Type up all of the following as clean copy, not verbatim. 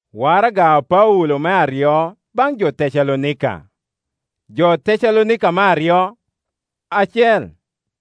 Waraga Paulo me aryo bang jo Tesalonika. Jo Tesalonika me aryo achiel.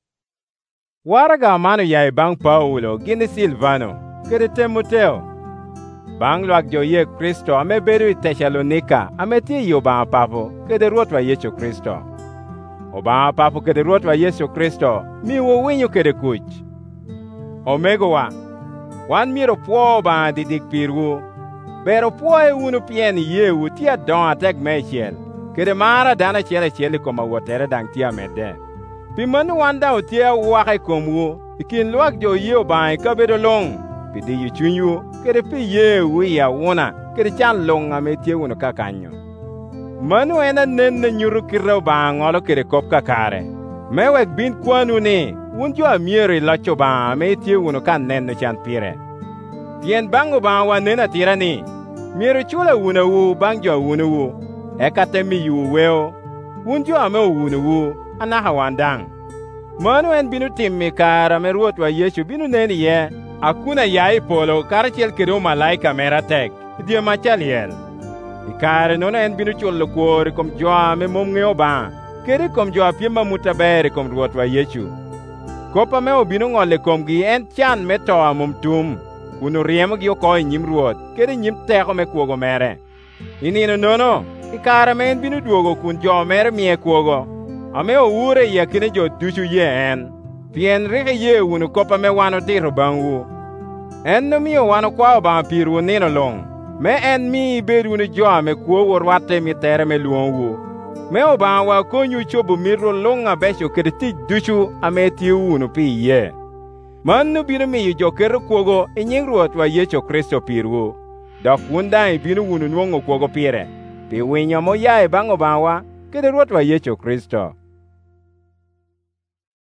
Waraga mano yai bang Paulo gini Silvano kede Timoteo. Bang luak jo ye Kristo ame bedo I Tesalonika ame tie yo bang papo kede Ruothwa Yesu Kristo. Obang papo kede Ruothwa Yesu Kristo mi wo winyo kede kuch. Omegowa, wan miro puo bang didik pirwu. Bero puoe unu pien yeu tia don atek mechiel. Kede mara dana chiel koma wotere dang tia mede. Pimanu wanda utia wake komwu. Ikin luak jo yeo bang kabedo long. Pidi yu chunyu. Kede pi yeu ya wuna. Kede chan long ame tia unu kakanyo. Manu ena nenne nyuru kirau bang olo kede kop kakare. Mewek bin kwanu ni. Unjo amieri lacho bang ame tia unu kan nenne chan pire. Tien bango bang wanena tirani. Miero chula wuna wu bang jo wuna wu. Eka temi yu weo. Unjo ame wuna wu. Anaha wandang. Manu en binu timmi kara me Ruothwa Yesu binu neni ye. Akuna yai polo karachel kedo malaika mera tek. Dia machal yel. Ikare nona en binu chulo kuori kom jo ame mumngeo bang. Kere kom jo apima mutabere kom Ruothwa Yesu. Kopa me obinu ngole kom gi en chan me toa mumtum. Kuno riemo gi okoi nyim ruoth, kede nyim teko me kuogo mere. Inino nono, ikara men binu duogo kun jo mere mie kuogo. Ame owure ya kine jo duchu ye en. Pien rike ye unu kopa me wano tiro bangwu. En no miyo wano kwao bang piru nino long. Me en mi bedu unu jo ame kuogo rwate mi tere me luongwu. Me obang wa konyu chobu mirro longa besho kede tich duchu ame tiu unu pi ye. Manu binu miyo jo kero kuogo nying Ruothwa Yesu Kristo pirwu. Dok wundai binu wunu nuongo kuogo pire. Pi winyo mo yae bango bangwa kede Ruothwa Yesu Kristo.